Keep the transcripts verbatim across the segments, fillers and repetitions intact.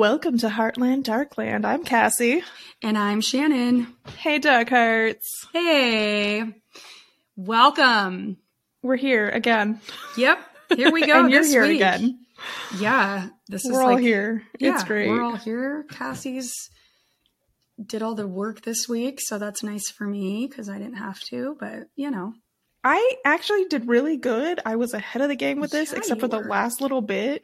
Welcome to Heartland Darkland. I'm Cassie. And I'm Shannon. Hey, Dark Hearts. Hey. Welcome. We're here again. Yep. Here we go. And you're this here week. again. Yeah. This we're is all like, here. Yeah, it's great. We're all here. Cassie's did all the work this week, so that's nice for me because I didn't have to, but you know. I actually did really good. I was ahead of the game with this, Yeah, except for you the were. last little bit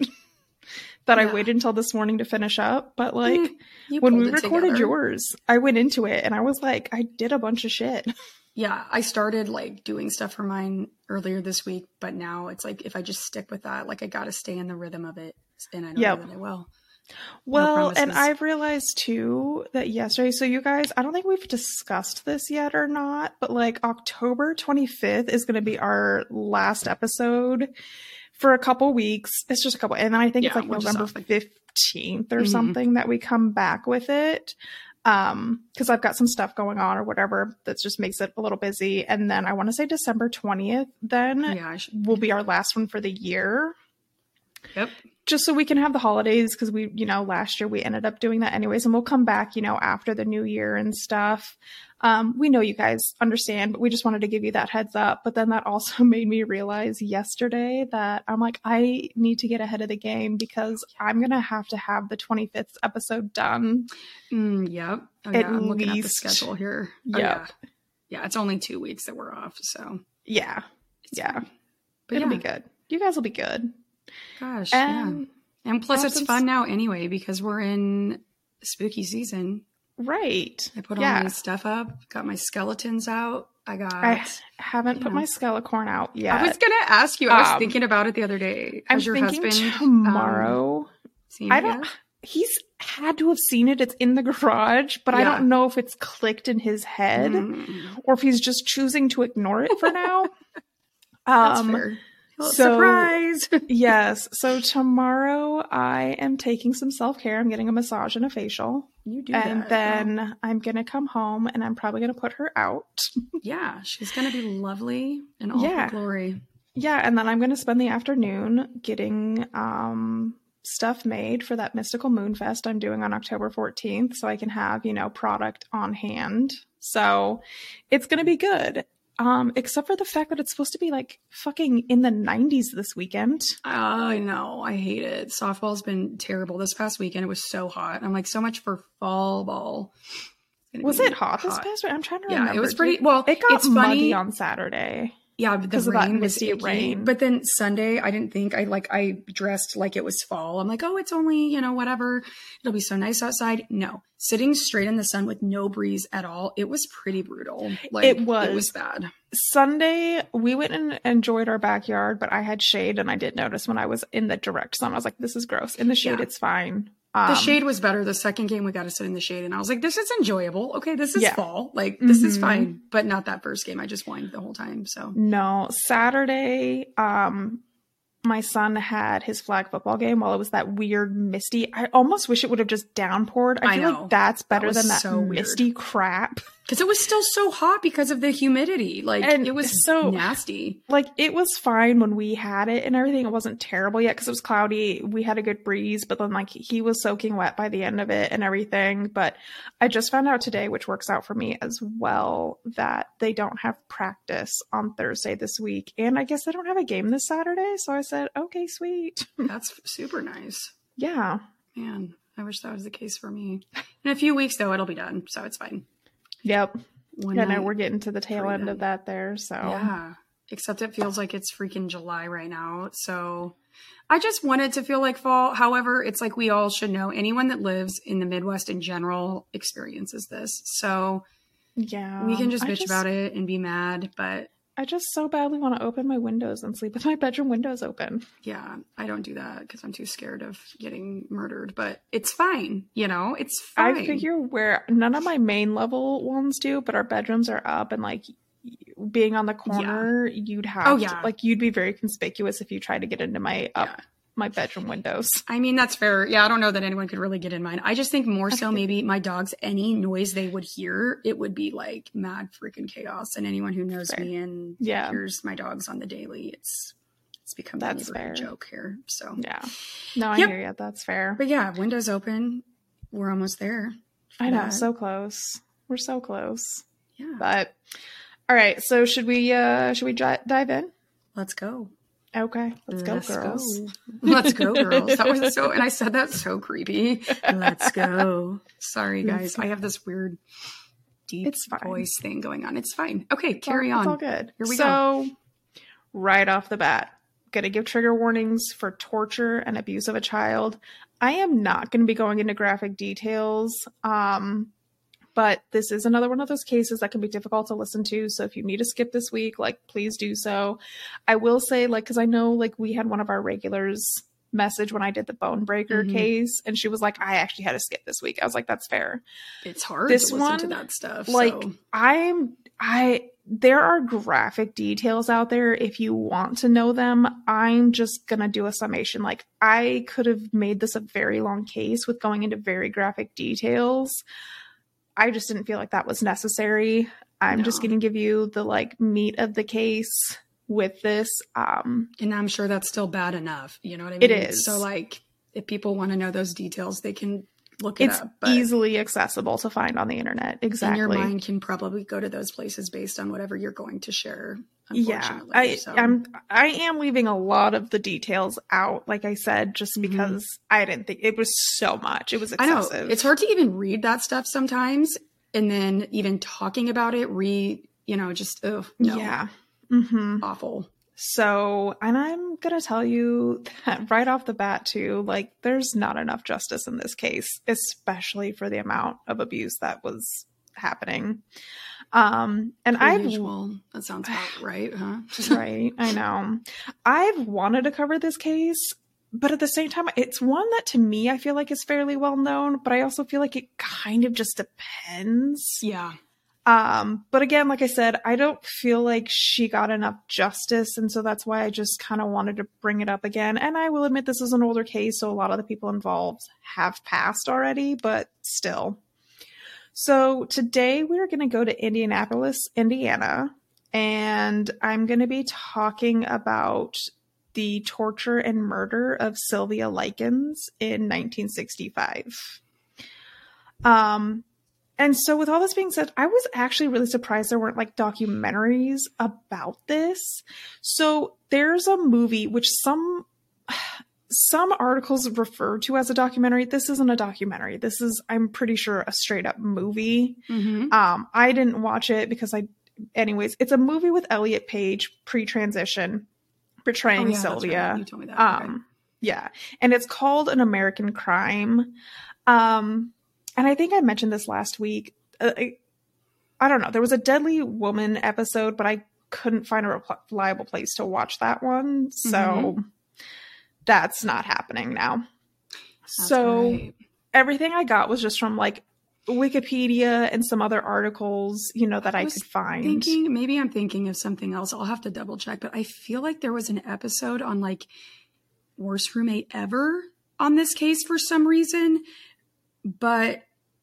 that Yeah. I waited until this morning to finish up. But like Mm, you when pulled we it recorded together. yours, I went into it and I was like, I did a bunch of shit. Yeah, I started like doing stuff for mine earlier this week, but now it's like if I just stick with that, like I got to stay in the rhythm of it, and I know Yep. that I will. Well, and promises. I've realized too that yesterday, so you guys, I don't think we've discussed this yet or not, but like October twenty-fifth is going to be our last episode for a couple weeks. It's just a couple, and then I think it's Yeah, like we're just November off, like- fifteenth or Mhm. something that we come back with it. Um, because I've got some stuff going on or whatever that just makes it a little busy. And then I want to say December twentieth then Yeah, I should. will be our last one for the year. Yep. Just so we can have the holidays, because we, you know, last year we ended up doing that anyways, and we'll come back, you know, after the new year and stuff. Um, we know you guys understand, but we just wanted to give you that heads up. But then that also made me realize yesterday that I'm like, I need to get ahead of the game because I'm going to have to have the twenty-fifth episode done. Mm, yep. Oh, yeah. At I'm looking at the least. schedule here. Oh, Yep. yeah. Yeah. It's only two weeks that we're off. So Yeah. it's Yeah. fine. But It'll yeah, be good. You guys will be good. gosh. And yeah. And plus, it's awesome fun now anyway because we're in spooky season. right. I put all Yeah. my stuff up, got my skeletons out. I got. I haven't you put know. my skelecorn out yet. I was going to ask you. I was Um, thinking about it the other day. I'm Has your thinking husband tomorrow. Um, seen I it don't. yet? He's had to have seen it. It's in the garage, but I Yeah. don't know if it's clicked in his head Mm, or if he's just choosing to ignore it for now. that's um, fair. Well, so- surprise. yes. So tomorrow I am taking some self care. I'm getting a massage and a facial, You do and that. then Well, I'm gonna come home and I'm probably gonna put her out. yeah, she's going to be lovely in all Yeah. her glory. Yeah, and then I'm gonna spend the afternoon getting um stuff made for that Mystical Moonfest I'm doing on October fourteenth, so I can have, you know, product on hand. So it's gonna be good. Um, except for the fact that it's supposed to be like fucking in the nineties this weekend. I know. I hate it. Softball's been terrible this past weekend. It was so hot. I'm like, so much for fall ball. It's gonna Was be it hot, this past week? I'm trying to Yeah, remember. it was Did pretty. it- Well, It got it's muggy funny. on Saturday. Yeah, but the because of that rain was misty icky. rain. But then Sunday, I didn't think I like. I dressed like it was fall. I'm like, oh, it's only you know whatever. It'll be so nice outside. No, sitting straight in the sun with no breeze at all. It was pretty brutal. Like It was. It was bad. Sunday, we went and enjoyed our backyard, but I had shade and I did notice when I was in the direct sun, I was like, this is gross. In the shade, Yeah. it's fine. The Um, shade was better. The second game, we got to sit in the shade, and I was like, "This is enjoyable. Okay, this is Yeah. fall. Like this is Mhm. fine." But not that first game. I just whined the whole time. So No, Saturday, um, my son had his flag football game while it was that weird misty. I almost wish it would have just downpoured. I I feel know. like that's better was than that so weird. misty crap. because it was still so hot because of the humidity. Like And it was so- nasty. Like, it was fine when we had it and everything. It wasn't terrible yet because it was cloudy. We had a good breeze, but then, like, he was soaking wet by the end of it and everything. But I just found out today, which works out for me as well, that they don't have practice on Thursday this week. And I guess they don't have a game this Saturday. So I said, okay, sweet. That's super nice. Yeah. Man, I wish that was the case for me. In a few weeks, though, it'll be done, so it's fine. Yep. One Yeah, no, night, we're getting to the tail end freedom. of that there. So, Yeah. Except it feels like it's freaking July right now. So I just wanted to feel like fall. However, it's like we all should know anyone that lives in the Midwest in general experiences this. So yeah. we can just I bitch about it and be mad. But I just so badly want to open my windows and sleep with my bedroom windows open. yeah, I don't do that because I'm too scared of getting murdered. But it's fine. You know, it's fine. I figure where none of my main level ones do, but our bedrooms are up and like being on the corner, you'd have Oh, to- yeah. like you'd be very conspicuous if you tried to get into my up Yeah. my bedroom windows. I mean, that's fair. Yeah, I don't know that anyone could really get in mine. I just think more so Okay. maybe my dogs, any noise they would hear, it would be like mad freaking chaos. And anyone who knows Fair. me and Yeah. hears my dogs on the daily, it's It's become That's a fair. joke here. So yeah. No, I Yep. hear you. That's fair. But yeah, windows open. We're almost there. I know. That. So close. We're so close. Yeah. But all right. So should we, uh, should we j- dive in? Let's go. Okay. Let's go, Let's girls. Go. Let's go, girls. That was so, and I said that so creepy. Let's go. Sorry, guys. I have this weird deep It's fine. voice thing going on. It's fine. Okay, It's carry all, on. It's all good. Here we so, go. right off the bat, gonna give trigger warnings for torture and abuse of a child. I am not going to be going into graphic details, um, but this is another one of those cases that can be difficult to listen to. So if you need to skip this week, like, please do so. I will say, like, because I know, like, we had one of our regulars message when I did the bone breaker Mhm. case, and she was like, I actually had to skip this week. I was like, that's fair. It's hard This to listen one, to that stuff. Like, so. I'm, I, there are graphic details out there. If you want to know them, I'm just going to do a summation. Like, I could have made this a very long case with going into very graphic details. I just didn't feel like that was necessary. I'm No. just going to give you the like meat of the case with this. Um, And I'm sure that's still bad enough. You know what I mean? It is. So, like, if people want to know those details, they can look it it's up. But easily accessible to find on the internet. Exactly. And your mind can probably go to those places based on whatever you're going to share. Yeah, Unfortunately. I, so. I'm. I am leaving a lot of the details out, like I said, just Mhm. because I didn't think it was so much. It was I know excessive. it's hard to even read that stuff sometimes, and then even talking about it, re you know, just ugh, no, Yeah. Mm-hmm. awful. So, and I'm gonna tell you that right off the bat too, like, there's not enough justice in this case, especially for the amount of abuse that was happening. Um, and Per I've usual. That sounds about right, huh? right, I know. I've wanted to cover this case, but at the same time, it's one that to me I feel like is fairly well known, but I also feel like it kind of just depends. Yeah. Um, but again, like I said, I don't feel like she got enough justice, and so that's why I just kind of wanted to bring it up again. And I will admit this is an older case, so a lot of the people involved have passed already, but still. So today we're going to go to Indianapolis, Indiana, and I'm going to be talking about the torture and murder of Sylvia Likens in nineteen sixty-five. Um, and so with all this being said, I was actually really surprised there weren't like documentaries about this. So there's a movie which some some articles refer to as a documentary. This isn't a documentary. This is, I'm pretty sure, a straight up movie. Mm-hmm. Um, I didn't watch it because I, anyways, it's a movie with Elliot Page pre-transition portraying Oh, yeah, that's Sylvia. right. You told me that. Um, Okay. yeah. And it's called An American Crime. Um, and I think I mentioned this last week. Uh, I, I don't know. There was a Deadly Woman episode, but I couldn't find a reliable place to watch that one. So Mhm. that's not happening now. That's so right. everything I got was just from like Wikipedia and some other articles, you know, that I, I was could find. Thinking, maybe I'm thinking of something else. I'll have to double check, but I feel like there was an episode on like worst roommate ever on this case for some reason, but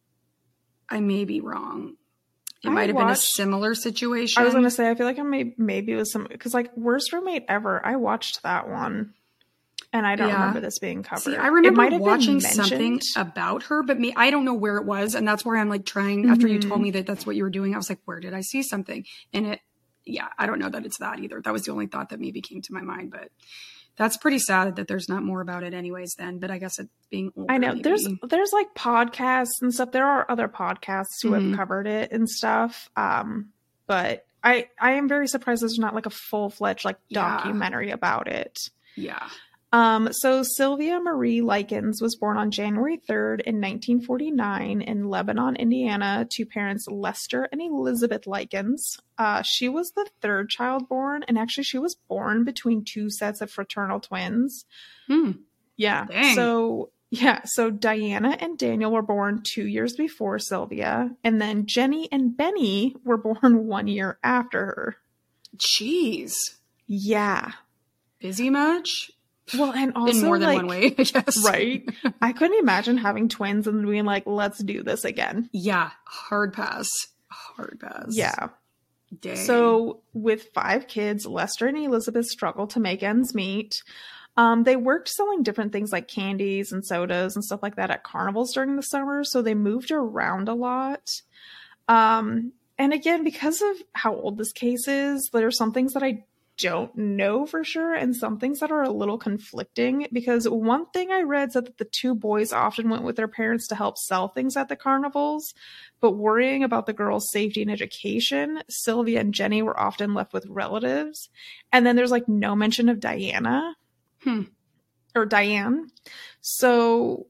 I may be wrong. It I might have been a watched- similar situation. I was going to say, I feel like I may, maybe it was some, because like Worst Roommate Ever, I watched that one and I don't Yeah. remember this being covered. See, I It remember might have been watching something mentioned. about her, but me, I don't know where it was. And that's where I'm like trying, after you Mhm. told me that that's what you were doing, I was like, where did I see something? And it, yeah, I don't know that it's that either. That was the only thought that maybe came to my mind, but that's pretty sad that there's not more about it anyways then, but I guess it being older. I know maybe. there's there's like podcasts and stuff. There are other podcasts who Mhm. have covered it and stuff. Um, but I I am very surprised there's not like a full fledged like Yeah. documentary about it. Yeah. Um, so Sylvia Marie Likens was born on January third in nineteen forty-nine in Lebanon, Indiana, to parents Lester and Elizabeth Likens. Uh, she was the third child born, and actually she was born between two sets of fraternal twins. Hmm. Yeah. Dang. So yeah, so Diana and Daniel were born two years before Sylvia, and then Jenny and Benny were born one year after her. Jeez. Yeah. Busy much? Well, and also In more than like, one way, I guess. right? I couldn't imagine having twins and being like, let's do this again. Yeah. Hard pass. Hard pass. Yeah. Dang. So with five kids, Lester and Elizabeth struggled to make ends meet. Um, they worked selling different things like candies and sodas and stuff like that at carnivals during the summer. So they moved around a lot. Um, and again, because of how old this case is, there are some things that I don't know for sure and some things that are a little conflicting, because one thing I read said that the two boys often went with their parents to help sell things at the carnivals, but worrying about the girls' safety and education, Sylvia and Jenny were often left with relatives. And then there's like no mention of Diana. Hmm. Or Diane. So,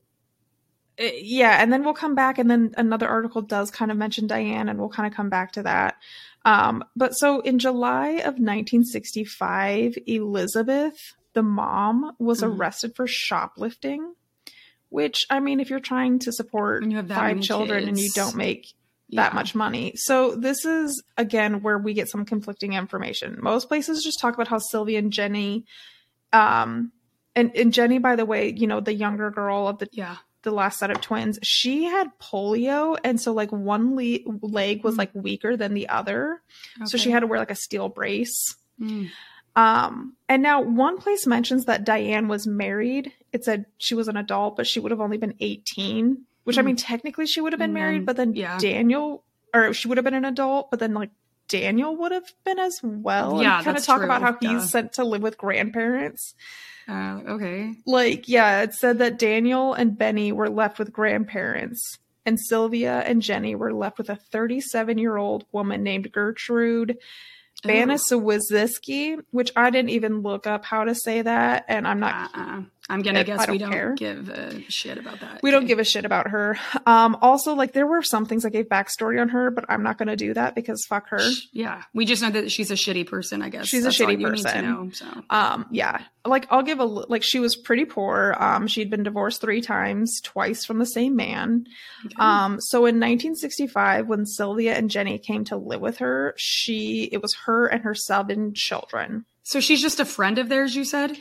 yeah, and then we'll come back, and then another article does kind of mention Diane, and we'll kind of come back to that. Um, but so in July of nineteen sixty-five, Elizabeth, the mom, was mm. arrested for shoplifting, which, I mean, if you're trying to support five children kids. and you don't make yeah. that much money. So this is, again, where we get some conflicting information. Most places just talk about how Sylvia and Jenny... Um, and, and Jenny, by the way, you know, the younger girl of the, yeah. the last set of twins, she had polio. And so like one le- leg was like weaker than the other. Okay. So she had to wear like a steel brace. Mm. Um, and now one place mentions that Diane was married. It said she was an adult, but she would have only been eighteen, which mm. I mean, technically she would have been and married, then, but then yeah. Daniel, or she would have been an adult, but then like, Daniel would have been as well. Yeah, and kind of talk true. about how he's Duh. sent to live with grandparents. Uh, okay. Like, yeah, it said that Daniel and Benny were left with grandparents, and Sylvia and Jenny were left with a thirty-seven-year-old woman named Gertrude Baniszewski, which I didn't even look up how to say that, and I'm not... Uh-uh. I'm going to guess don't we don't care. give a shit about that. We okay. don't give a shit about her. Um, also, like, there were some things I gave backstory on her, but I'm not going to do that because fuck her. Yeah. We just know that she's a shitty person, I guess. She's That's a shitty all person. You need to know, so. Um, yeah. Like, I'll give a, like, she was pretty poor. Um, she'd been divorced three times, twice from the same man. Okay. Um, so in nineteen sixty-five, when Sylvia and Jenny came to live with her, she, it was her and her seven children. So she's just a friend of theirs, you said?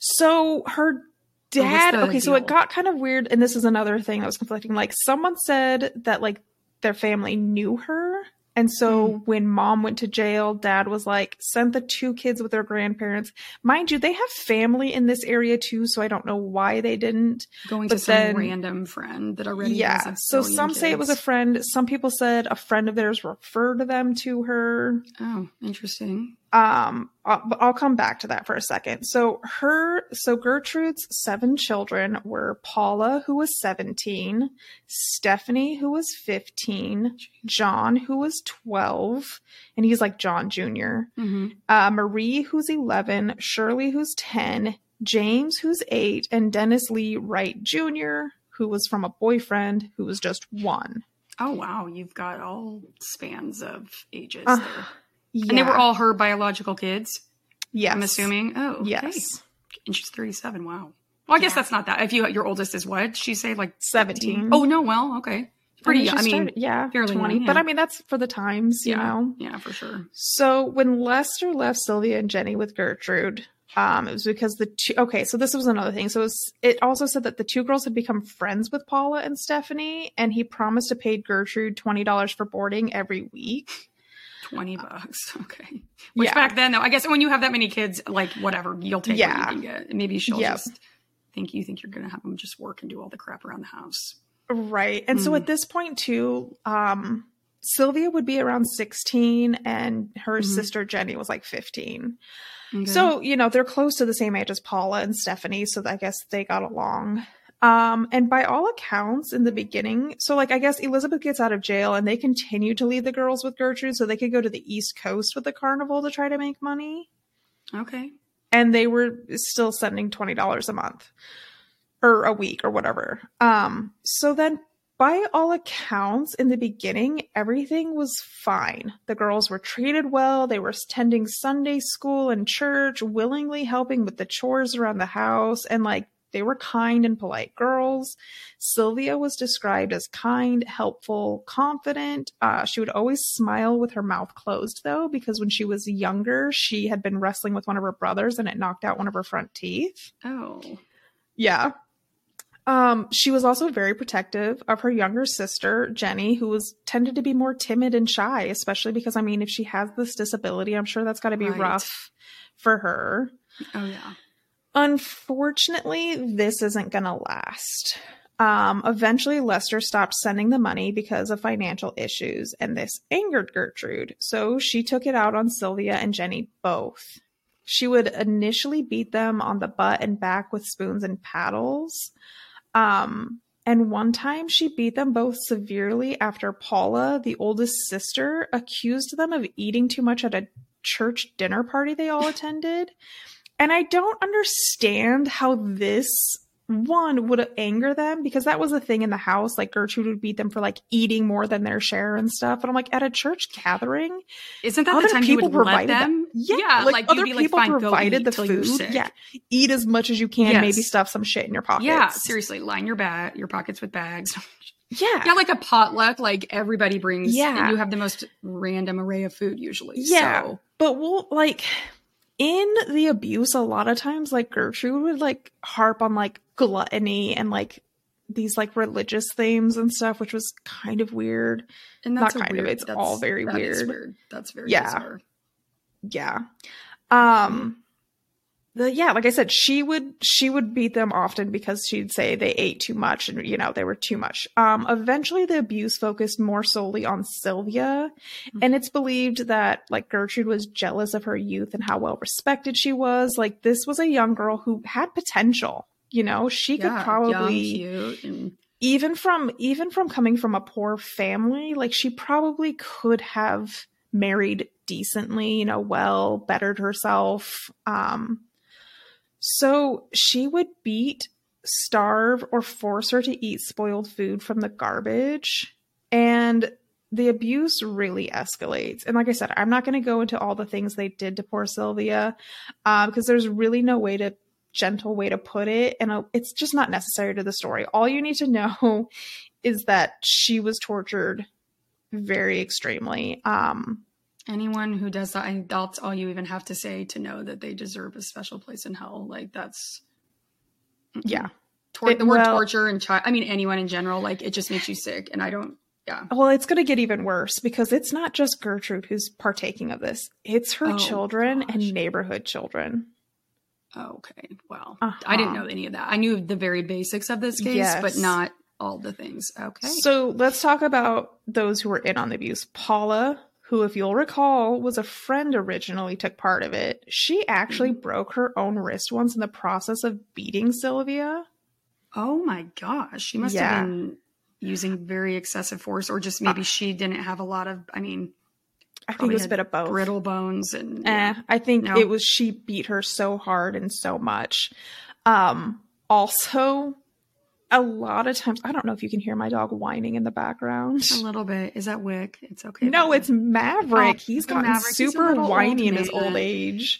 So her dad, okay, deal? So it got kind of weird, and this is another thing that was conflicting. Like, someone said that, like, their family knew her, and so mm. when mom went to jail, dad was like, sent the two kids with their grandparents. Mind you, they have family in this area too, so I don't know why they didn't. Going but to some then, random friend that already yeah, has a so some kids. say it was a friend. Some people said a friend of theirs referred to them to her. Oh, interesting. Um, I'll, I'll come back to that for a second. So her, so Gertrude's seven children were Paula, who was seventeen, Stephanie, who was fifteen, John, who was twelve, and he's like John Junior, mm-hmm. uh, Marie, who's eleven, Shirley, who's ten, James, who's eight, and Dennis Lee Wright Junior, who was from a boyfriend who was just one. Oh, wow. You've got all spans of ages uh, there. Yeah. And they were all her biological kids? Yes. I'm assuming? Oh, okay. Yes. And she's thirty-seven. Wow. Well, I guess yeah. that's not that. If you, your oldest is what? She say like seventeen. seventeen? Oh, no. Well, okay. Pretty, I mean, I mean started, yeah, fairly twenty. young, yeah. But I mean, that's for the times, you yeah. know? Yeah, for sure. So when Lester left Sylvia and Jenny with Gertrude, um, it was because the two, okay, so this was another thing. So it, was, it also said that the two girls had become friends with Paula and Stephanie, and he promised to pay Gertrude twenty dollars for boarding every week. twenty bucks. Okay. Which yeah. back then though, I guess when you have that many kids, like whatever, you'll take yeah. what you can get. Maybe she'll yep. just think you think you're going to have them just work and do all the crap around the house. Right. And mm. so at this point too, um, Sylvia would be around sixteen and her mm-hmm. sister Jenny was like fifteen. Okay. So, you know, they're close to the same age as Paula and Stephanie. So I guess they got along. Um, and by all accounts in the beginning, so like, I guess Elizabeth gets out of jail and they continue to leave the girls with Gertrude so they could go to the East Coast with the carnival to try to make money. Okay. And they were still sending twenty dollars a month or a week or whatever. Um, so then by all accounts in the beginning, everything was fine. The girls were treated well. They were attending Sunday school and church, willingly helping with the chores around the house. And like, they were kind and polite girls. Sylvia was described as kind, helpful, confident. Uh, she would always smile with her mouth closed, though, because when she was younger, she had been wrestling with one of her brothers and it knocked out one of her front teeth. Oh. Yeah. Um, she was also very protective of her younger sister, Jenny, who was tended to be more timid and shy, especially because, I mean, if she has this disability, I'm sure that's got to be Right. rough for her. Oh, yeah. Unfortunately, this isn't going to last. Um, eventually, Lester stopped sending the money because of financial issues, and this angered Gertrude. So she took it out on Sylvia and Jenny both. She would initially beat them on the butt and back with spoons and paddles. Um, and one time she beat them both severely after Paula, the oldest sister, accused them of eating too much at a church dinner party they all attended. And I don't understand how this one would anger them, because that was a thing in the house. Like, Gertrude would beat them for like eating more than their share and stuff. And I'm like, at a church gathering, isn't that the time you would let them? Yeah, yeah, like, like other you'd be people like, fine, provided go the eat till you're food. sick. Yeah, eat as much as you can. Yes. Maybe stuff some shit in your pockets. Yeah, seriously, line your bag, your pockets with bags. Yeah, yeah, like a potluck. Like everybody brings. Yeah, and you have the most random array of food usually. Yeah, so. but we'll like. In the abuse, a lot of times, like, Gertrude would like harp on like gluttony and like these like religious themes and stuff, which was kind of weird. And that's not kind weird, of, it's all very that weird. Is weird. That's very yeah. bizarre. Yeah. Um, the, yeah, like I said, she would, she would beat them often because she'd say they ate too much and, you know, they were too much. Um, eventually the abuse focused more solely on Sylvia. Mm-hmm. And it's believed that like Gertrude was jealous of her youth and how well respected she was. Like, this was a young girl who had potential, you know, she yeah, could probably, young, cute, and- even from, even from coming from a poor family, like she probably could have married decently, you know, well, bettered herself. Um, So she would beat, starve, or force her to eat spoiled food from the garbage. And the abuse really escalates. And like I said, I'm not going to go into all the things they did to poor Sylvia, uh, because there's really no way to, gentle way to put it. And uh, it's just not necessary to the story. All you need to know is that she was tortured very extremely. Um, Anyone who does that, I, that's all you even have to say to know that they deserve a special place in hell. Like, that's, yeah. Tor- it, the word well, torture and child, I mean, anyone in general, like, it just makes you sick. And I don't, yeah. Well, it's going to get even worse because it's not just Gertrude who's partaking of this. It's her oh, children gosh. and neighborhood children. Okay. Well, uh-huh. I didn't know any of that. I knew the very basics of this case, yes. but not all the things. Okay. So let's talk about those who were in on the abuse. Paula, who, if you'll recall, was a friend originally, took part of it. She actually mm-hmm. broke her own wrist once in the process of beating Sylvia. Oh my gosh. She must yeah. have been using very excessive force, or just maybe uh, she didn't have a lot of, I mean, I think it was a bit of both. Brittle bones. and eh, I think no. it was, she beat her so hard and so much. Um, also, a lot of times, I don't know if you can hear my dog whining in the background. A little bit. Is that Wick? It's okay. No, it's Maverick. Oh, He's gotten Maverick. super He's whiny in his old age.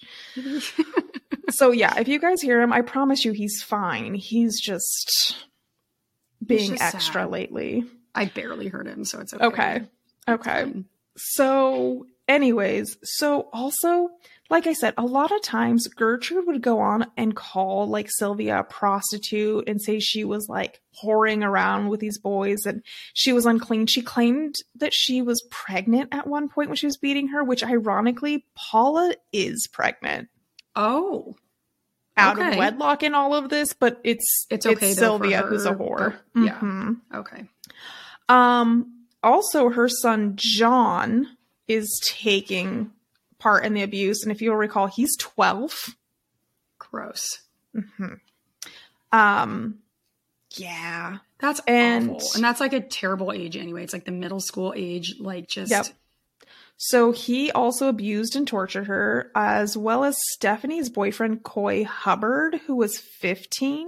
So yeah, if you guys hear him, I promise you he's fine. He's just being he's just extra sad. lately. I barely heard him, so it's okay. Okay. Okay. So anyways, so also, like I said, a lot of times Gertrude would go on and call like Sylvia a prostitute and say she was like whoring around with these boys and she was unclean. She claimed that she was pregnant at one point when she was beating her, which ironically, Paula is pregnant. Oh. Out okay. of wedlock in all of this, but it's it's okay it's though, Sylvia for who's a whore. Oh, yeah. Mm-hmm. Okay. Um also her son John is taking part in the abuse, and if you'll recall, he's twelve. Gross. Mm-hmm. Um, yeah, that's and, awful, and that's like a terrible age anyway. It's like the middle school age, like just. Yep. So he also abused and tortured her, as well as Stephanie's boyfriend Coy Hubbard, who was fifteen,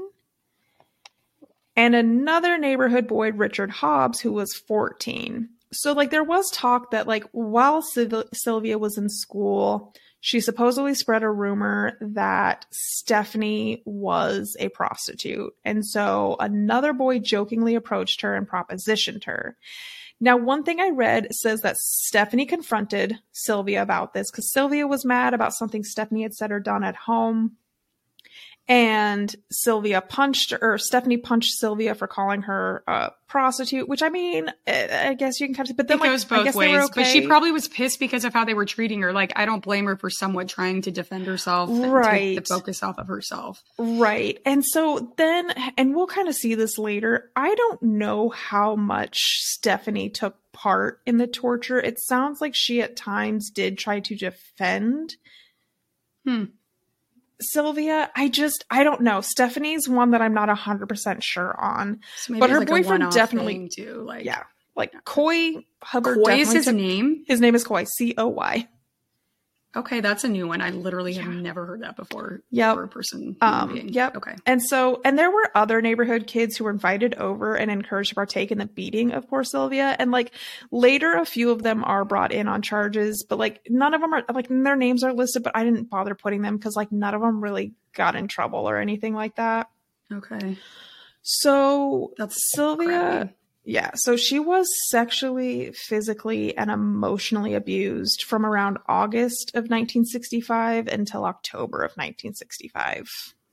and another neighborhood boy, Richard Hobbs, who was fourteen. So, like, there was talk that, like, while Syl- Sylvia was in school, she supposedly spread a rumor that Stephanie was a prostitute. And so another boy jokingly approached her and propositioned her. Now, one thing I read says that Stephanie confronted Sylvia about this because Sylvia was mad about something Stephanie had said or done at home. And Sylvia punched, or Stephanie punched Sylvia for calling her a prostitute, which I mean, I guess you can kind of, but then it like, goes both I guess ways. they were okay. But she probably was pissed because of how they were treating her. Like, I don't blame her for somewhat trying to defend herself and right. take the focus off of herself. Right. And so then, and we'll kind of see this later, I don't know how much Stephanie took part in the torture. It sounds like she at times did try to defend Hmm. Sylvia. I just, I don't know. Stephanie's one that I'm not one hundred percent sure on. So maybe but her like boyfriend definitely, too, like, yeah, like Coy Hubbard. Coy is his took, name? His name is Coy, C O Y. Okay, that's a new one. I literally have Yeah. never heard that before. Yep. For a person. Um, being. yep. Okay. And so, and there were other neighborhood kids who were invited over and encouraged to partake in the beating of poor Sylvia. And like later, a few of them are brought in on charges, but like none of them are like their names are listed, but I didn't bother putting them because like none of them really got in trouble or anything like that. Okay. So That's Sylvia. crappy. Yeah, so she was sexually, physically, and emotionally abused from around August of nineteen sixty-five until October of nineteen sixty-five.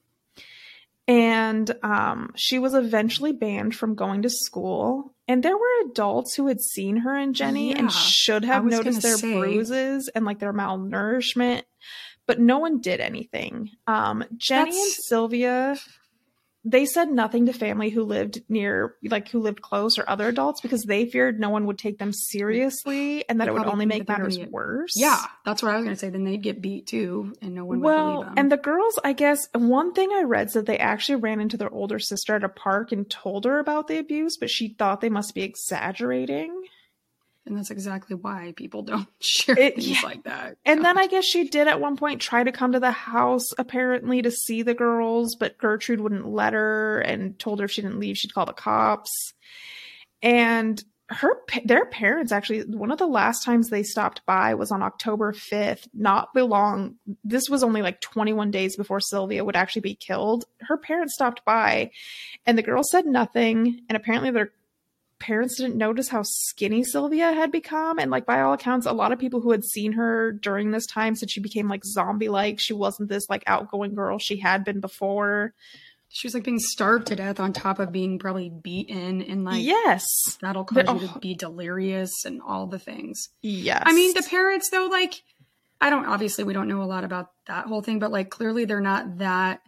And um, she was eventually banned from going to school. And there were adults who had seen her and Jenny Yeah, and should have I was noticed gonna their say. bruises and like their malnourishment, but no one did anything. Um, Jenny That's- and Sylvia, they said nothing to family who lived near, like who lived close or other adults because they feared no one would take them seriously and that They it would probably only think make that they're matters gonna get- worse. Yeah, that's what I was going to say. Then they'd get beat too, and no one would believe Well, them. and the girls, I guess, one thing I read said they actually ran into their older sister at a park and told her about the abuse, but she thought they must be exaggerating. And that's exactly why people don't share It- things yeah. like that. And then I guess she did at one point try to come to the house apparently to see the girls, but Gertrude wouldn't let her and told her if she didn't leave, she'd call the cops. And her, pa- their parents actually, one of the last times they stopped by was on October fifth, not long. This was only like twenty-one days before Sylvia would actually be killed. Her parents stopped by and the girls said nothing. And apparently their parents didn't notice how skinny Sylvia had become. And like, by all accounts, a lot of people who had seen her during this time said she became like zombie-like. She wasn't this like outgoing girl she had been before. She was like being starved to death on top of being probably beaten, and like, Yes. that'll cause The- you to be delirious and all the things. Yes. I mean, the parents though, like, I don't, obviously we don't know a lot about that whole thing, but like clearly they're not that,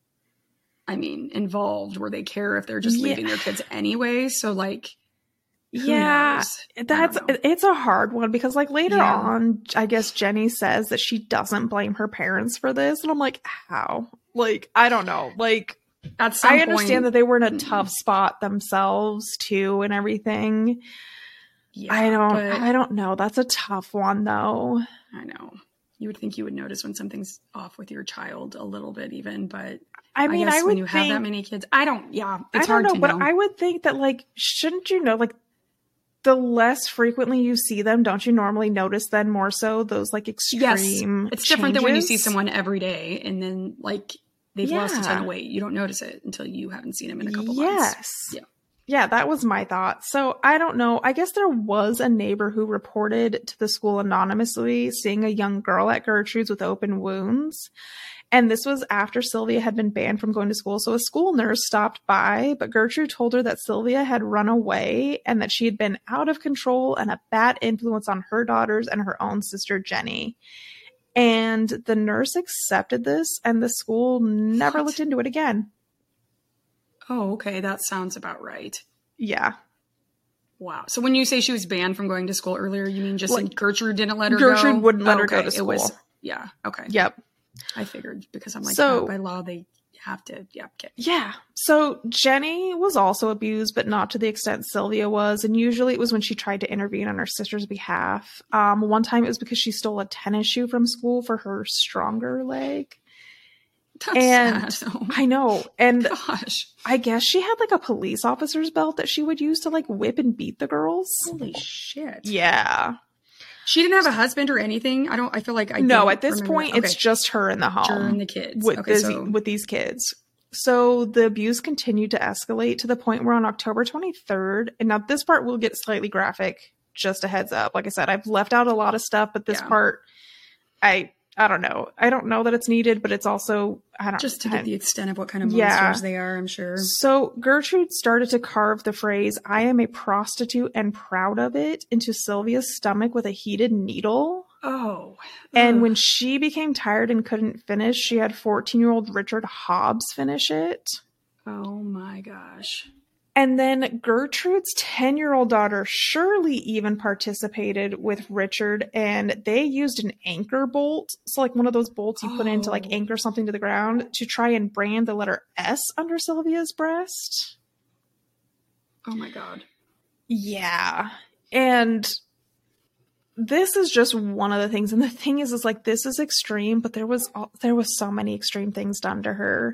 I mean, involved where they care if they're just Yeah. leaving their kids anyway. So like, who yeah, knows? I that's, don't know. it's a hard one because like later Yeah. on, I guess Jenny says that she doesn't blame her parents for this. And I'm like, how? Like, I don't know. Like, At some I point- understand that they were in a Mm. tough spot themselves too and everything. Yeah, I don't, but- I don't know. That's a tough one though. I know. You would think you would notice when something's off with your child a little bit even, but I mean, guess I would when you think, have that many kids, I don't, yeah, it's I don't hard know, to but know. I would think that like, shouldn't you know, like the less frequently you see them, don't you normally notice then more so those like yes, extreme it's different than when you see changes? someone every day and then like they've lost a ton Yeah. of weight. You don't notice it until you haven't seen them in a couple Yes. months. Yeah. Yeah, that was my thought. So I don't know. I guess there was a neighbor who reported to the school anonymously seeing a young girl at Gertrude's with open wounds. And this was after Sylvia had been banned from going to school. So a school nurse stopped by, but Gertrude told her that Sylvia had run away and that she had been out of control and a bad influence on her daughters and her own sister, Jenny. And the nurse accepted this and the school never What? looked into it again. Oh, okay. That sounds about right. Yeah. Wow. So when you say she was banned from going to school earlier, you mean just Like, like Gertrude didn't let her go? Gertrude wouldn't let her Okay, go to It was, school. yeah. Okay. Yep. I figured because I'm like, So- oh, by law, they have to, yeah. Okay. Yeah. So Jenny was also abused, but not to the extent Sylvia was. And usually it was when she tried to intervene on her sister's behalf. Um, one time it was because she stole a tennis shoe from school for her stronger leg. That's And sad. though. I know. And Gosh. I guess she had like a police officer's belt that she would use to like whip and beat the girls. Holy shit. Yeah. She didn't have a husband or anything. I don't, I feel like I No, don't at this remember- point, okay. it's just her in the home. Her and the kids. with okay. this, So with these kids. So the abuse continued to escalate to the point where on October twenty-third, and now this part will get slightly graphic, just a heads up. Like I said, I've left out a lot of stuff, but this Yeah. part, I I don't know. I don't know that it's needed, but it's also, I don't Just to get I, the extent of what kind of yeah. monsters they are, I'm sure. So Gertrude started to carve the phrase, "I am a prostitute and proud of it," into Sylvia's stomach with a heated needle. Oh. And ugh. when she became tired and couldn't finish, she had fourteen-year-old Richard Hobbs finish it. Oh my gosh. And then Gertrude's ten-year-old daughter Shirley even participated with Richard, and they used an anchor bolt, so like one of those bolts you put in to like Oh. anchor something to the ground, to try and brand the letter S under Sylvia's breast. Oh my God. Yeah. And this is just one of the things. And the thing is, is like, this is extreme, but there was, there was so many extreme things done to her.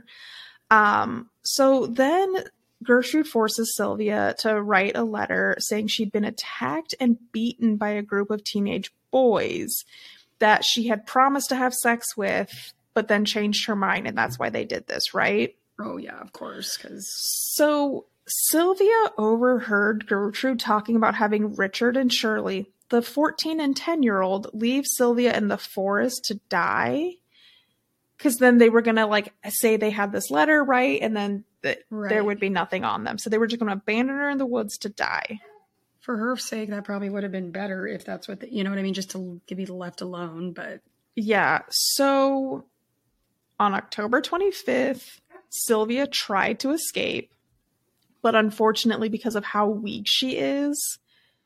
Um, so then Gertrude forces Sylvia to write a letter saying she'd been attacked and beaten by a group of teenage boys that she had promised to have sex with, but then changed her mind. And that's why they did this, right? Oh yeah, of course. Cause So Sylvia overheard Gertrude talking about having Richard and Shirley, the fourteen and ten year old, leave Sylvia in the forest to die. Cause then they were going to like say they had this letter, right? And then th- Right. there would be nothing on them. So they were just going to abandon her in the woods to die. for her sake, that probably would have been better if that's what, the, you know what I mean? Just to be left alone. But Yeah. So on October twenty-fifth, Sylvia tried to escape, but unfortunately, because of how weak she is,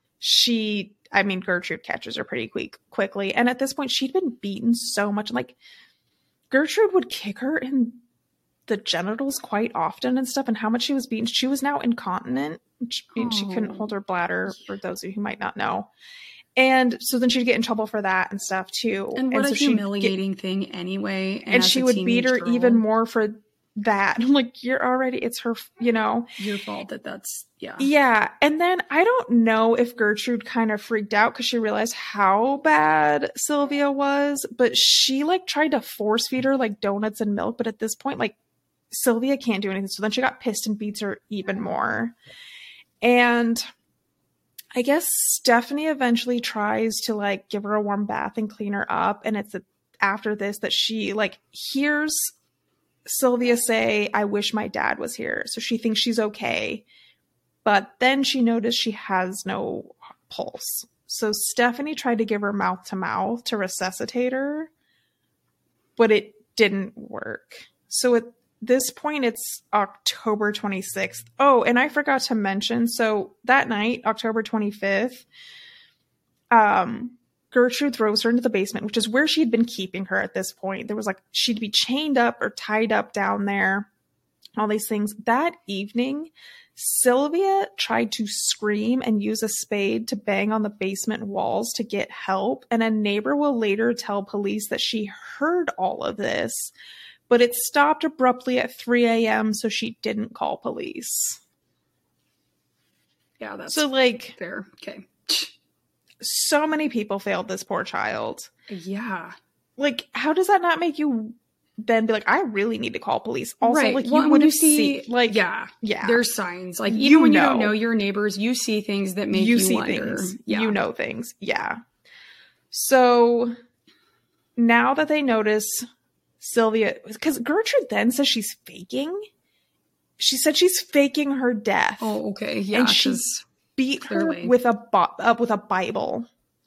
she, I mean, Gertrude catches her pretty quick, quickly. And at this point, she'd been beaten so much. Like, Gertrude would kick her in the genitals quite often and stuff, and how much she was beaten. She was now incontinent. She, oh. she couldn't hold her bladder, for those of you who might not know. And so then she'd get in trouble for that and stuff too. And what and a so humiliating get, thing anyway. And, and she would beat her girl. even more for that. I'm like, you're already, it's her, you know. Your fault that that's, yeah. Yeah. And then I don't know if Gertrude kind of freaked out because she realized how bad Sylvia was, but she like tried to force feed her like donuts and milk. But at this point, like Sylvia can't do anything. So then she got pissed and beats her even more. And I guess Stephanie eventually tries to like give her a warm bath and clean her up. And it's after this that she like hears Sylvia say, "I wish my dad was here." So she thinks she's okay. But then she noticed she has no pulse. So Stephanie tried to give her mouth to mouth to resuscitate her, but it didn't work. So at this point, it's October twenty-sixth. Oh, and I forgot to mention, so that night, October twenty-fifth, um, Gertrude throws her into the basement, which is where she'd been keeping her at this point. There was like, she'd be chained up or tied up down there, all these things. That evening, Sylvia tried to scream and use a spade to bang on the basement walls to get help. And a neighbor will later tell police that she heard all of this, but it stopped abruptly at three a.m. so she didn't call police. Yeah, that's so like fair. Okay. So many people failed this poor child. Yeah. Like, how does that not make you then be like, I really need to call police? Also, right. like, well, you would have see, seen, like, yeah, yeah, there's signs. Like, even you when know. you don't know your neighbors, you see things that make you, you see wonder. things. Yeah. You know things. Yeah. So now that they notice Sylvia, because Gertrude then says she's faking. She said she's faking her death. Oh, okay. Yeah. And she beat clearly. her with a up uh, with a Bible.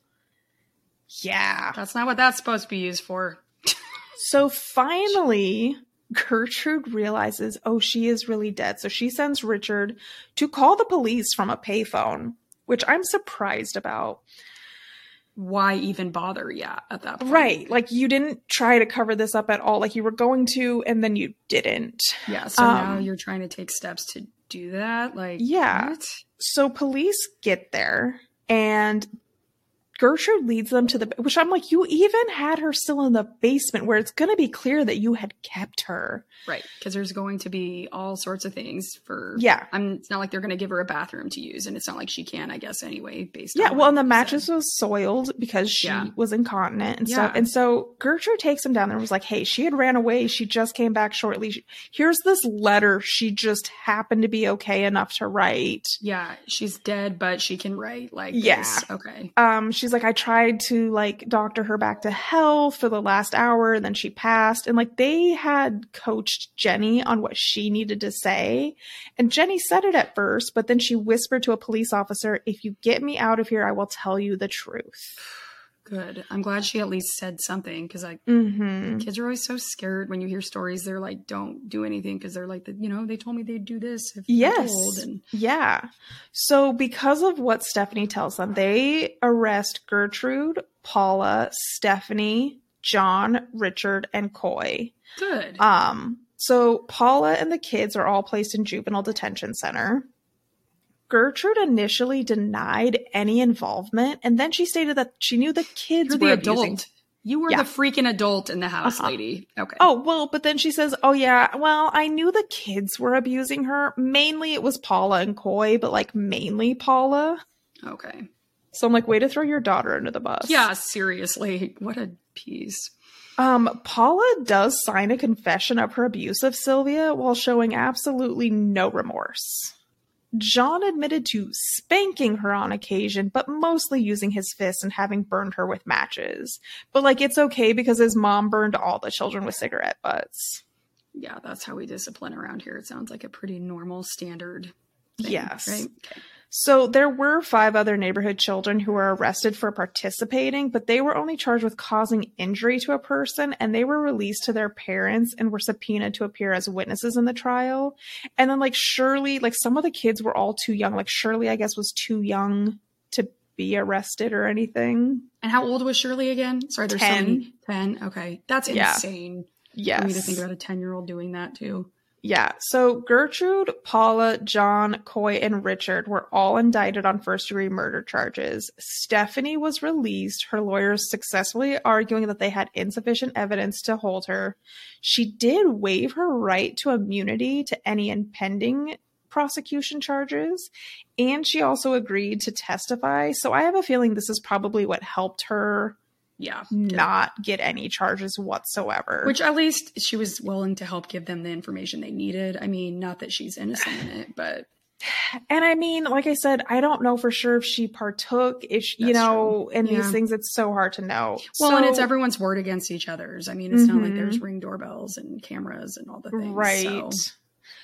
Yeah. That's not what that's supposed to be used for. So finally, Gertrude realizes, oh, she is really dead. So she sends Richard to call the police from a payphone, which I'm surprised about. Why even bother? Yeah, at that point. Right. Like, you didn't try to cover this up at all. Like, you were going to, and then you didn't. Yeah. So um, now you're trying to take steps to do that. Like, yeah. What? So police get there, and Gertrude leads them to the, which I'm like, you even had her still in the basement where it's going to be clear that you had kept her. Right. Because there's going to be all sorts of things for, yeah. I'm, it's not like they're going to give her a bathroom to use, and it's not like she can, I guess, anyway, based yeah, on. Yeah. Well, and the mattress said. was soiled because she yeah. was incontinent and yeah. stuff. And so Gertrude takes him down there and was like, hey, she had ran away. She just came back shortly. She, here's this letter. She just happened to be okay enough to write. Yeah. She's dead, but she can write like yeah. this. Okay. Um, she's she's like, I tried to like doctor her back to health for the last hour, and then she passed. And like they had coached Jenny on what she needed to say. And Jenny said it at first, but then she whispered to a police officer, if you get me out of here, I will tell you the truth. Good. I'm glad she at least said something, because like Mm-hmm. kids are always so scared when you hear stories. They're like, don't do anything because they're like, you know, they told me they'd do this if Yes. they're told. And Yeah. So because of what Stephanie tells them, they arrest Gertrude, Paula, Stephanie, John, Richard, and Coy. good. Um, so Paula and the kids are all placed in juvenile detention center. Gertrude initially denied any involvement, and then she stated that she knew the kids You're were the abusing. adult. You were Yeah. the freaking adult in the house, Uh-huh. lady. Okay. Oh, well, but then she says, oh yeah, well, I knew the kids were abusing her. Mainly it was Paula and Coy, but like mainly Paula. Okay. So I'm like, way to throw your daughter under the bus. Yeah, seriously. What a piece. Um, Paula does sign a confession of her abuse of Sylvia while showing absolutely no remorse. John admitted to spanking her on occasion, but mostly using his fists and having burned her with matches. But like, it's okay because his mom burned all the children with cigarette butts. Yeah, that's how we discipline around here. It sounds like a pretty normal standard thing, Yes. right? Okay. So there were five other neighborhood children who were arrested for participating, but they were only charged with causing injury to a person, and they were released to their parents and were subpoenaed to appear as witnesses in the trial. And then like Shirley, like some of the kids were all too young. Like Shirley, I guess, was too young to be arrested or anything. And how old was Shirley again? Sorry, there's ten. so many. ten. Okay. That's Yeah. insane Yes. for me to think about a ten-year-old doing that too. Yeah. So Gertrude, Paula, John, Coy, and Richard were all indicted on first degree murder charges. Stephanie was released, her lawyers successfully arguing that they had insufficient evidence to hold her. She did waive her right to immunity to any impending prosecution charges, and she also agreed to testify. So I have a feeling this is probably what helped her Yeah. not get any charges whatsoever. Which at least she was willing to help give them the information they needed. I mean, not that she's innocent in it, but And I mean, like I said, I don't know for sure if she partook, if she, you That's know, true. in Yeah. these things, it's so hard to know. well, So- and it's everyone's word against each other's. I mean, it's not like Mhm. there's ring doorbells and cameras and all the things. Right. So.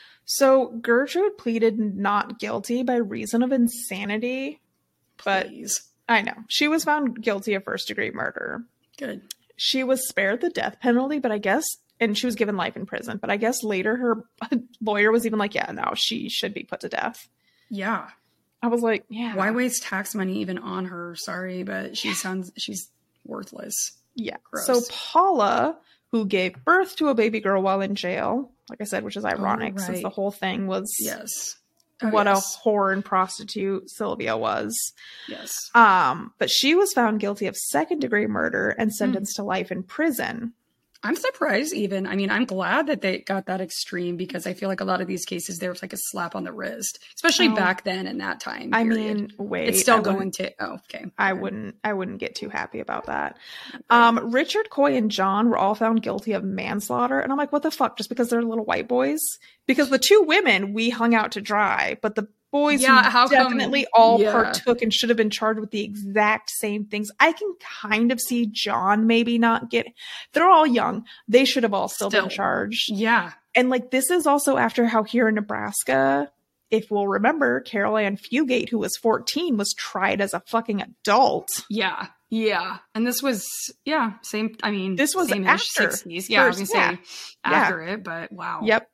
So Gertrude pleaded not guilty by reason of insanity, but Please. I know she was found guilty of first degree murder. Good. She was spared the death penalty, but I guess, and she was given life in prison, but I guess later her lawyer was even like, yeah, no, she should be put to death. Yeah. I was like, yeah. Why waste tax money even on her? Sorry, but she sounds, she's worthless. Yeah. Gross. So Paula, who gave birth to a baby girl while in jail, like I said, which is ironic Oh, since right. the whole thing was Yes. Oh, what yes. a whore and prostitute Sylvia was. Yes. Um, but she was found guilty of second degree murder Hmm. and sentenced to life in prison. I'm surprised even. I mean, I'm glad that they got that extreme because I feel like a lot of these cases, there was like a slap on the wrist, especially Oh. back then in that time. I period. mean, wait, it's still I going wouldn't- to, oh, okay. I Okay. wouldn't I wouldn't get too happy about that. Um, Richard, Coy, and John were all found guilty of manslaughter. And I'm like, what the fuck? Just because they're little white boys? Because the two women we hung out to dry, but the boys Yeah, who how come- definitely all yeah. partook and should have been charged with the exact same things. I can kind of see John maybe not get, they're all young. They should have all still, Still. been charged. Yeah. And like, this is also after how here in Nebraska, if we'll remember, Carol Ann Fugate, who was fourteen, was tried as a fucking adult. Yeah. Yeah. And this was, yeah, same. I mean, This was same after. sixties. Yeah. I was going First, to yeah. say after it, but wow. Yep.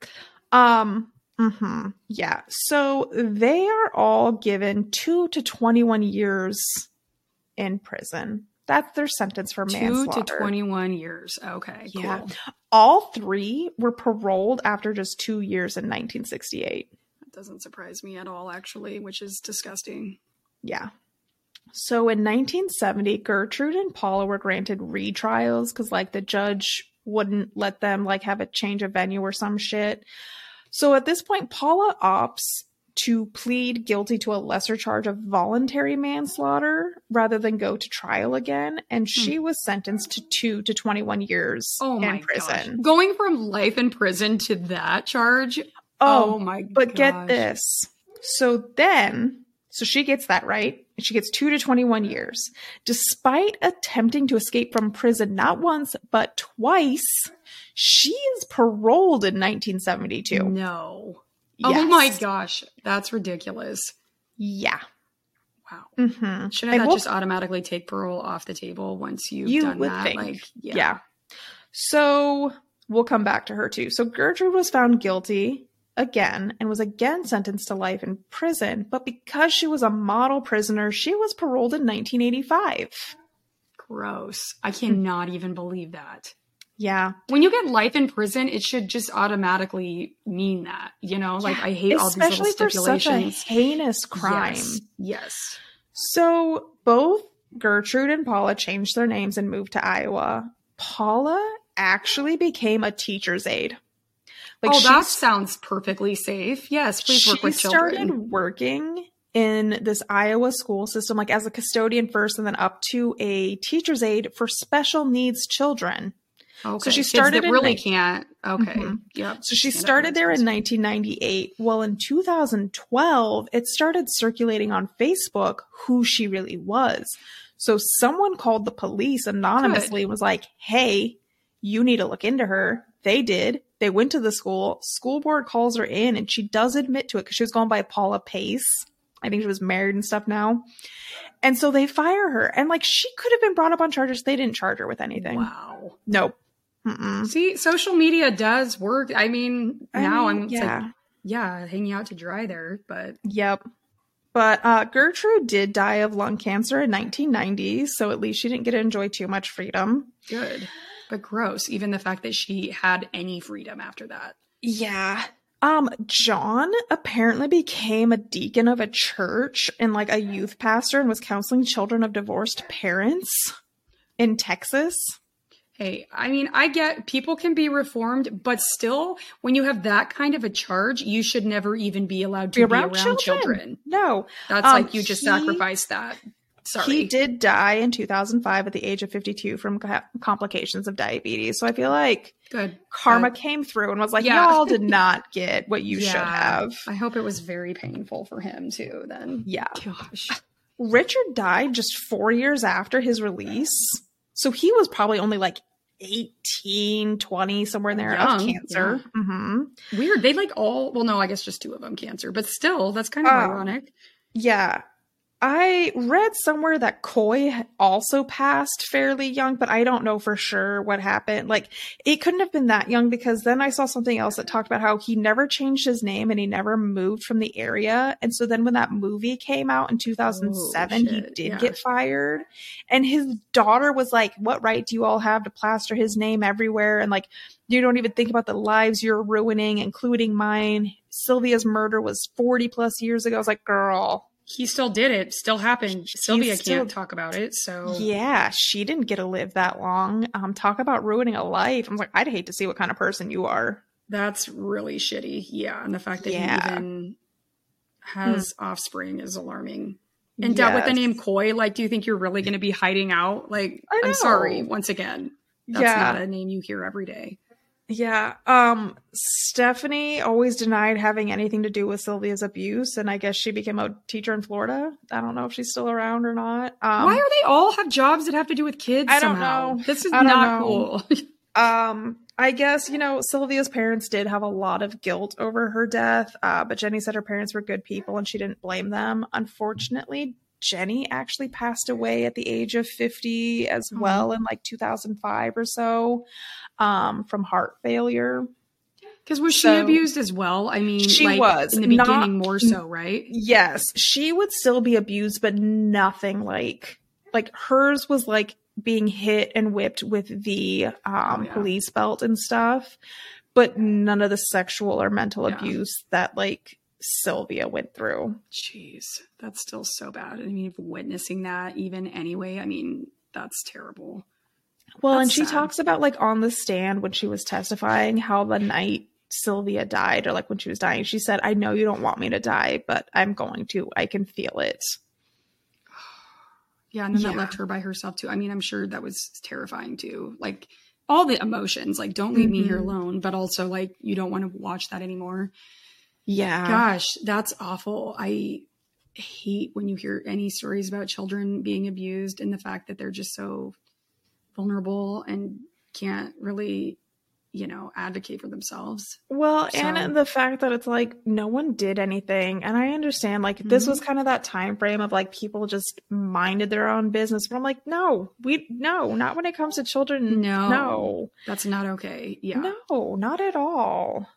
Um, mhm, yeah. So they are all given two to twenty-one years in prison. That's their sentence for Two manslaughter. to twenty-one years. Okay. Yeah. Cool. All three were paroled after just two years in nineteen sixty-eight. That doesn't surprise me at all, actually, which is disgusting. Yeah. So in nineteen seventy, Gertrude and Paula were granted retrials because like the judge wouldn't let them like have a change of venue or some shit. So at this point, Paula opts to plead guilty to a lesser charge of voluntary manslaughter rather than go to trial again. And she was sentenced to two to twenty-one years Oh my in prison. gosh. Going from life in prison to that charge. Oh, Oh, my but get gosh. this. So then, so she gets that, right? She gets two to twenty-one years. Despite attempting to escape from prison not once, but twice, she is paroled in nineteen seventy-two. No. Yes. Oh my gosh. That's ridiculous. Yeah. Wow. Mm-hmm. Shouldn't And that we'll- just automatically take parole off the table once you've You done would that? think. Like, yeah. Yeah. So we'll come back to her too. So Gertrude was found guilty again and was again sentenced to life in prison. But because she was a model prisoner, she was paroled in nineteen eighty-five. Gross. I cannot even believe that. Yeah. When you get life in prison, it should just automatically mean that, you know, like I hate all these little Especially for such a stipulations. heinous crime. Yes. Yes. So both Gertrude and Paula changed their names and moved to Iowa. Paula actually became a teacher's aide. Like oh, she that sounds perfectly safe. Yes, please work she with children. started working in this Iowa school system, like as a custodian first, and then up to a teacher's aide for special needs children. Okay. So she Kids started that in really ni- can't. Okay. Mhm. Yep. So she Stand up for started there in themselves. nineteen ninety-eight. Well, in two thousand twelve, it started circulating on Facebook who she really was. So someone called the police anonymously and was like, hey, you need to look into her. They did. They went to the school. School board calls her in and she does admit to it because she was going by Paula Pace. I think she was married and stuff now. And so they fire her. And like she could have been brought up on charges. They didn't charge her with anything. Wow. Nope. Mm-mm. See, social media does work. I mean, I now mean, I'm yeah. like, yeah, hanging out to dry there, but Yep. But uh, Gertrude did die of lung cancer in nineteen ninety, so at least she didn't get to enjoy too much freedom. good. But gross, even the fact that she had any freedom after that. Yeah. Um, John apparently became a deacon of a church and like a youth pastor and was counseling children of divorced parents in Texas. Hey, I mean, I get people can be reformed, but still, when you have that kind of a charge, you should never even be allowed to Be be around around, children. children. No. That's Um, like you just he- sacrificed that. Sorry. He did die in two thousand five at the age of fifty-two from co- complications of diabetes. So I feel like Good. karma Good. came through and was like, Yeah. y'all did not get what you should Yeah. have. I hope it was very painful for him too, then. Yeah. Gosh. Richard died just four years after his release. So he was probably only like eighteen, twenty, somewhere in there of Young, cancer. hmm Weird. They like all, well, no, I guess just two of them cancer, but still, that's kind of Oh. ironic. Yeah. I read somewhere that Coy also passed fairly young, but I don't know for sure what happened. Like, it couldn't have been that young because then I saw something else that talked about how he never changed his name and he never moved from the area. And so then when that movie came out in two thousand seven, Oh, he shit. did Yeah. get fired. And his daughter was like, what right do you all have to plaster his name everywhere? And like, you don't even think about the lives you're ruining, including mine. Sylvia's murder was forty plus years ago. I was like, girl. He still did it. Still happened. Sylvia still- can't talk about it. So Yeah, she didn't get to live that long. Um, talk about ruining a life. I was like, I'd hate to see what kind of person you are. that's really shitty. Yeah. And the fact that Yeah. he even has offspring is alarming. And uh, with the Yes. name Coy, like, do you think you're really going to be hiding out? Like, I I'm sorry. know. Once again, that's Yeah. not a name you hear every day. Yeah. Um, Stephanie always denied having anything to do with Sylvia's abuse, and I guess she became a teacher in Florida. I don't know if she's still around or not. Um, Why are they all have jobs that have to do with kids I don't somehow? know. This is I don't not know. cool. Um, I guess, you know, Sylvia's parents did have a lot of guilt over her death, uh, but Jenny said her parents were good people and she didn't blame them. Unfortunately, Jenny actually passed away at the age of fifty as Oh. well in like two thousand five or so, um, from heart failure. Because was she So- abused as well? I mean, She like, was. in the Not- beginning more so, right? Yes, she would still be abused, but nothing like, like hers was like being hit and whipped with the um, Oh, yeah. police belt and stuff, but none of the sexual or mental Yeah. abuse that like Sylvia went through. Jeez, that's still so bad. I mean, witnessing that even anyway, I mean, that's terrible. Well, and That's she sad. talks about like on the stand when she was testifying how the night Sylvia died, or like when she was dying, she said, I know you don't want me to die, but I'm going to. I can feel it. Yeah, and then that Yeah. left her by herself too. I mean, I'm sure that was terrifying too. Like all the emotions, like don't leave me here Mhm. alone, but also like you don't want to watch that anymore. Yeah. Gosh, that's awful. I hate when you hear any stories about children being abused and the fact that they're just so vulnerable and can't really, you know, advocate for themselves. Well, So- and the fact that it's like no one did anything. And I understand like this Mhm. was kind of that time frame of like people just minded their own business. But I'm like, no, we no, not when it comes to children. No. No. That's not okay. Yeah. No, not at all.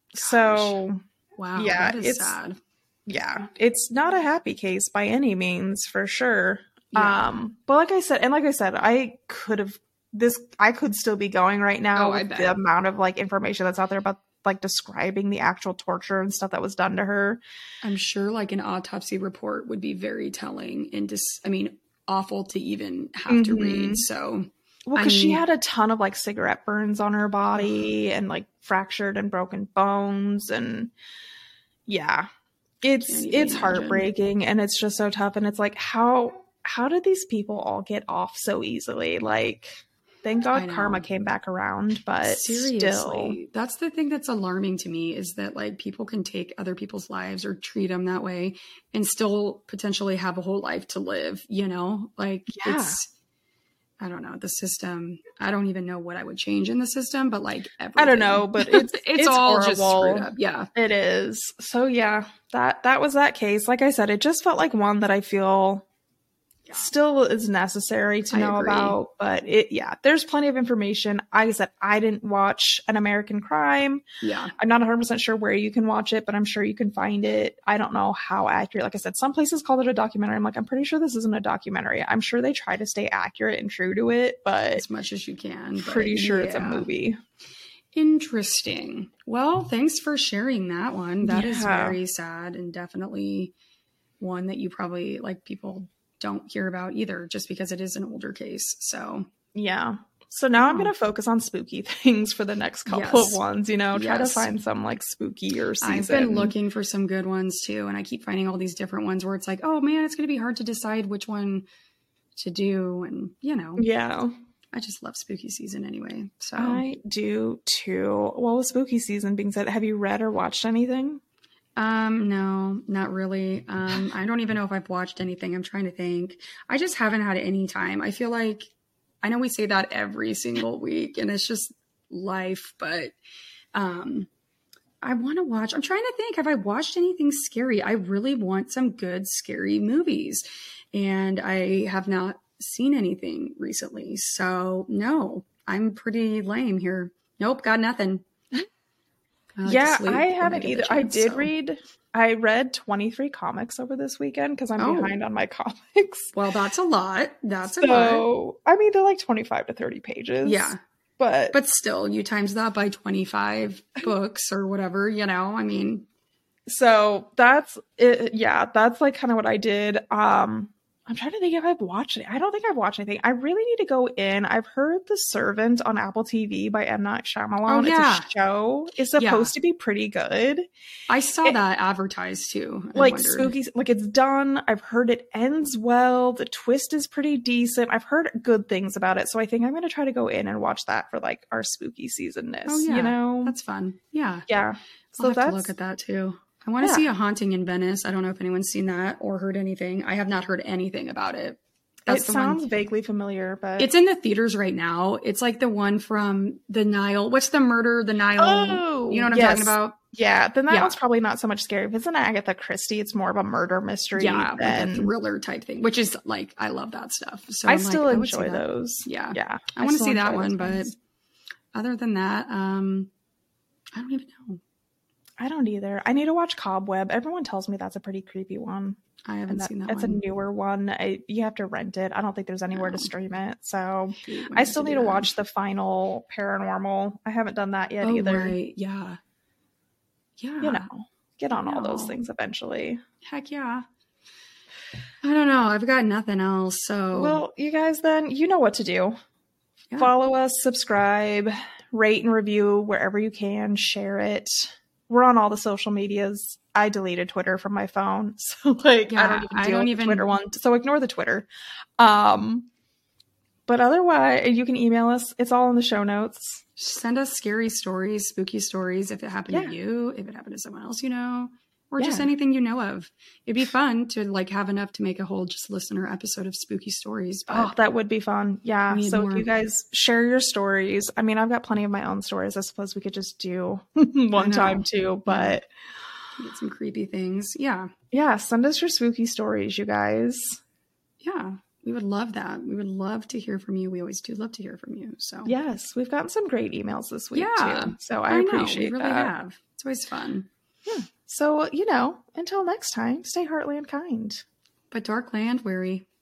So Wow. Yeah, that is it's- sad. yeah, it's not a happy case by any means, for sure. Yeah. Um, but like I said, and like I said, I could have this, I could still be going right now Oh, I with bet. the amount of like information that's out there about like describing the actual torture and stuff that was done to her. I'm sure like an autopsy report would be very telling and just, I mean, awful to even have to Mhm. read. So Well, I because she mean- had a ton of like cigarette burns on her body and like fractured and broken bones, and yeah, it's Can't even it's imagine. heartbreaking, and it's just so tough. And it's like, how how did these people all get off so easily? Like, thank I God know. karma came back around, but seriously, still, that's the thing that's alarming to me is that like people can take other people's lives or treat them that way and still potentially have a whole life to live, you know, like Yeah. it's, I don't know, the system. I don't even know what I would change in the system, but like everything. I don't know, but it's it's, it's all just horrible. screwed up. Yeah. It is. So yeah, that that was that case. Like I said, it just felt like one that I feel Yeah. still is necessary to I know agree. about. But it, yeah, there's plenty of information. Like I said, I didn't watch An American Crime. Yeah. I'm not one hundred percent sure where you can watch it, but I'm sure you can find it. I don't know how accurate. Like I said, some places call it a documentary. I'm like, I'm pretty sure this isn't a documentary. I'm sure they try to stay accurate and true to it, but As much as you can. but pretty sure it's a yeah. movie. Interesting. Well, thanks for sharing that one. That is Yeah. very sad and definitely one that you probably like people don't hear about either just because it is an older case. So, Yeah. So now I'm Oh. going to focus on spooky things for the next couple Yes. of ones, you know, try to Yes. find some like spookier season. I've been looking for some good ones too, and I keep finding all these different ones where it's like, oh man, it's going to be hard to decide which one to do. And, you know, Yeah, I just love spooky season anyway. So, I do too. Well, with spooky season being said, have you read or watched anything? Um, no, not really. Um, I don't even know if I've watched anything. I'm trying to think. I just haven't had any time. I feel like I know we say that every single week and it's just life, but um I want to watch. I'm trying to think, have I watched anything scary? I really want some good scary movies. And I have not seen anything recently. So, no, I'm pretty lame here. Nope, got nothing. I like to yeah, sleep I when haven't get either. the I chance, did so. read. I read twenty-three comics over this weekend because I'm Oh. behind on my comics. Well, that's a lot. That's a lot. So, I mean, they're like twenty-five to thirty pages. Yeah. But, But still, you times that by twenty-five books or whatever, you know, I mean, so that's it. Yeah, that's like kind of what I did. Um, I'm trying to think if I've watched it. I don't think I've watched anything. I really need to go in. I've heard The Servant on Apple T V by M. Night Shyamalan. Oh, yeah. It's a show. It's supposed to be pretty good. I saw It- that advertised too. I Like wondered. spooky, like it's done. I've heard it ends well. The twist is pretty decent. I've heard good things about it. So I think I'm going to try to go in and watch that for like our spooky seasonness, Oh, yeah. you know? That's fun. Yeah. yeah. I'll So have that's to look at that too. I want to Yeah. see A Haunting in Venice. I don't know if anyone's seen that or heard anything. I have not heard anything about it. That's it the sounds one. vaguely familiar, but It's in the theaters right now. It's like the one from the Nile. What's the murder? The Nile. Oh, you know what I'm yes. talking about? Yeah, then that Yeah. one's probably not so much scary. If it's an Agatha Christie, it's more of a murder mystery. Yeah, like a than, thriller type thing, which is like, I love that stuff. So I I'm still like, I would see enjoy that. those. Yeah. Yeah, I want to still see that enjoy those one, but ones. other than that, um, I don't even know. I don't either. I need to watch Cobweb. Everyone tells me that's a pretty creepy one. I haven't And that, seen that it's one. a newer one. I, you have to rent it. I don't think there's anywhere No. to stream it. So Hate when I have still to need do to that. watch the final Paranormal. I haven't done that yet Oh, either. right. Yeah. Yeah. You know, get on all those know. things eventually. Heck yeah. I don't know. I've got nothing else. So, Well, you guys, then you know what to do. Yeah. Follow us, subscribe, rate and review wherever you can, share it. We're on all the social medias. I deleted Twitter from my phone. So like I Yeah, don't even I deal don't with even- the Twitter one. So ignore the Twitter. Um but otherwise you can email us. It's all in the show notes. send us scary stories, spooky stories if it happened Yeah. to you, if it happened to someone else, you know. or Yeah. just anything you know of. It'd be fun to like have enough to make a whole just listener episode of spooky stories. But Oh, that would be fun. Yeah. we need So more. if you guys share your stories, I mean, I've got plenty of my own stories. I suppose we could just do one know. time too, but get some creepy things. Yeah. yeah, send us your spooky stories, you guys. Yeah. We would love that. We would love to hear from you. We always do love to hear from you. So Yes, we've gotten some great emails this week Yeah. too. So I, know, appreciate we really that. have. It's always fun. So, you know, until next time, stay heartily and kind. But Dark Land wary.